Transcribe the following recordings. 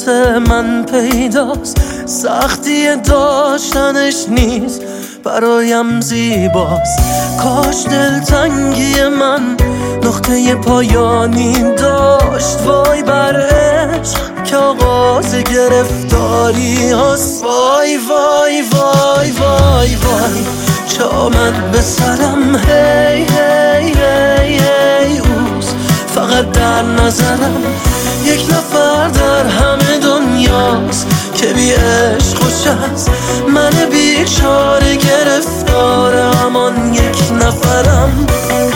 واسه من پیداست، سختی داشتنش نیست برایم زیباست. کاش دلتنگی من نقطه پایانی داشت، وای بر عشق که آغاز گرفتاری هست. وای وای وای وای وای چه آمد به سرم، هی هی هی هی اوست فقط در نظرم. یک نفر در همه دنیاست که بی عشق خوش است، من بیچاره گرفتار همان یک نفرم.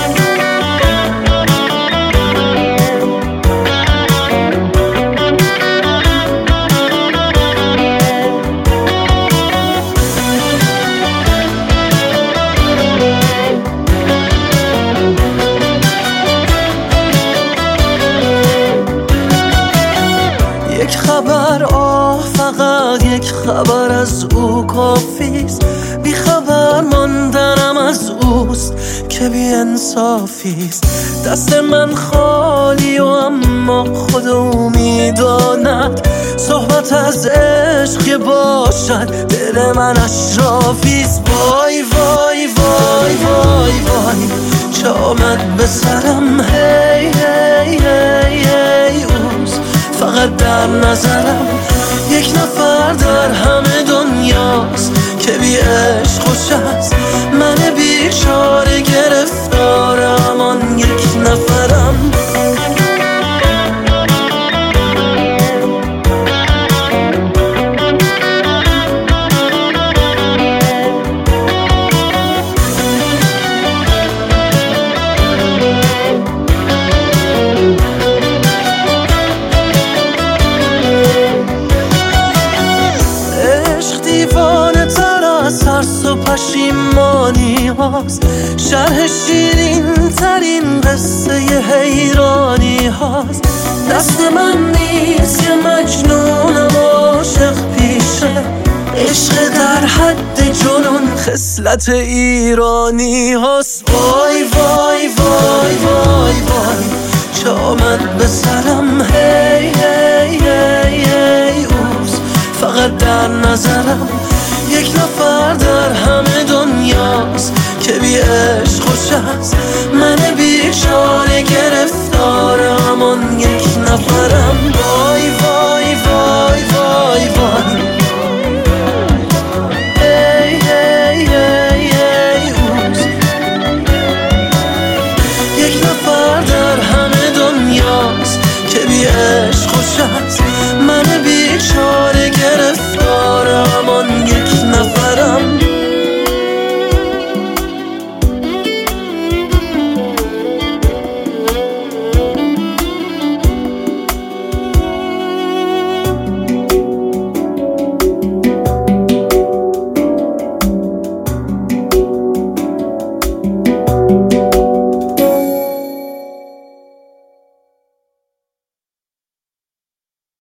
یک خبر فقط یک خبر از او کافیست، بی خبر ماندنم از اوست که بی انصافیست. دست من خالی و اما خود او میداند، صحبت از عشق که باشد دل من اشرافیست. وای وای وای وای وای چه آمد به سرم، هی هی هی هی اوست فقط در نظرم. یک نفر در همه دنیاست که بی عشق خوش است، من بیچاره گرفتار همان یک نفرم. دیوانه تر از ترس و پشیمانی هاست، شرح شیرین ترین قصه حیرانی هاست. دست من نیست که مجنونم عاشق پیشه، عشق در حد جنون خصلت ایرانی هاست. وای وای وای وای وای چه آمد به سرم، هی هی هی هی اوست فقط در نظرم. یک نفر در همه دنیاست که بی عشق خوش است، من بیچاره گرفتار همان یک